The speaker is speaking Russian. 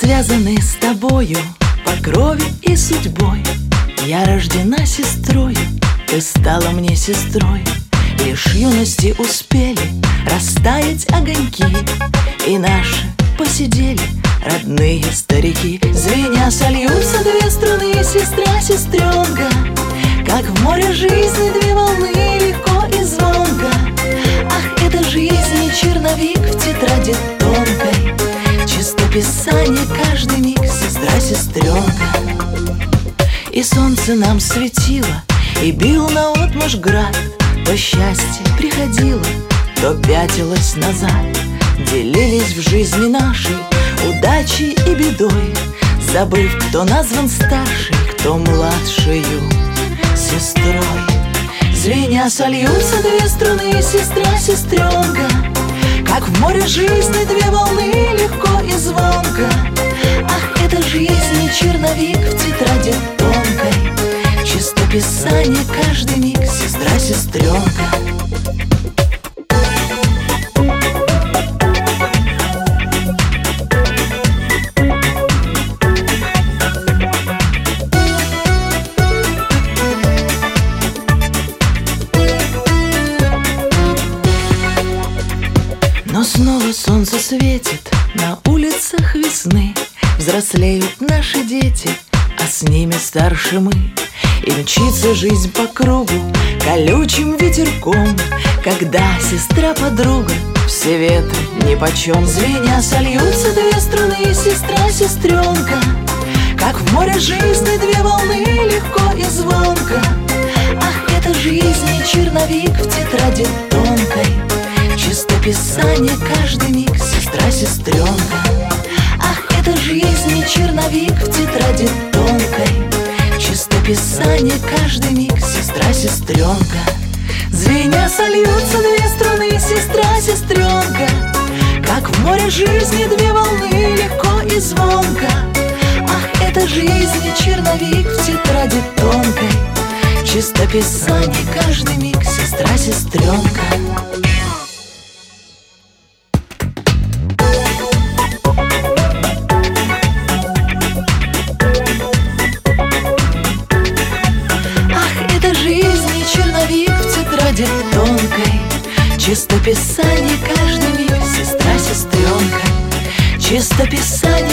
связаны с тобою по крови и судьбой. Я рождена сестрой, ты стала мне сестрой. Лишь юности успели растаять огоньки, и наши посидели родные старики. Звеня сольются две струны, сестра, сестренка, как в море жизни две волны, легко и звонко. Ах, это жизнь, черновик в тетради тонкой, чистописание каждый миг, сестра, сестренка. И солнце нам светило, и бил наотмашь град. То счастье приходило, то пятилось назад. Делились в жизни нашей удачей и бедой, забыв, кто назван старшей, кто младшею сестрой. Звеня сольются две струны, сестра, сестренка, как в море жизни две волны, легко и звонко. Ах, это жизнь, черновик в тетради тонкой, чистописание каждый миг, сестра, сестренка. Но снова солнце светит на улицах весны. Взрослеют наши дети, а с ними старше мы. И мчится жизнь по кругу колючим ветерком, когда сестра-подруга, все ветры нипочем. Звеня сольются две струны, сестра, сестренка, как в море жизни две волны, легко и звонко. Ах, это жизнь, черновик в тетради тонкой, чистописание каждый миг, сестра, сестренка. Ах, это жизнь, черновик в тетради тонкой, чистописание каждый миг, сестра, сестренка. Звеня сольются две струны, сестра, сестренка, как в море жизни две волны, легко и звонко. Ах, это жизнь, черновик в тетради тонкой, чистописание каждый миг, сестра, сестренка. Тонкой, чистописание каждый миг, сестра, сестренка, чистописание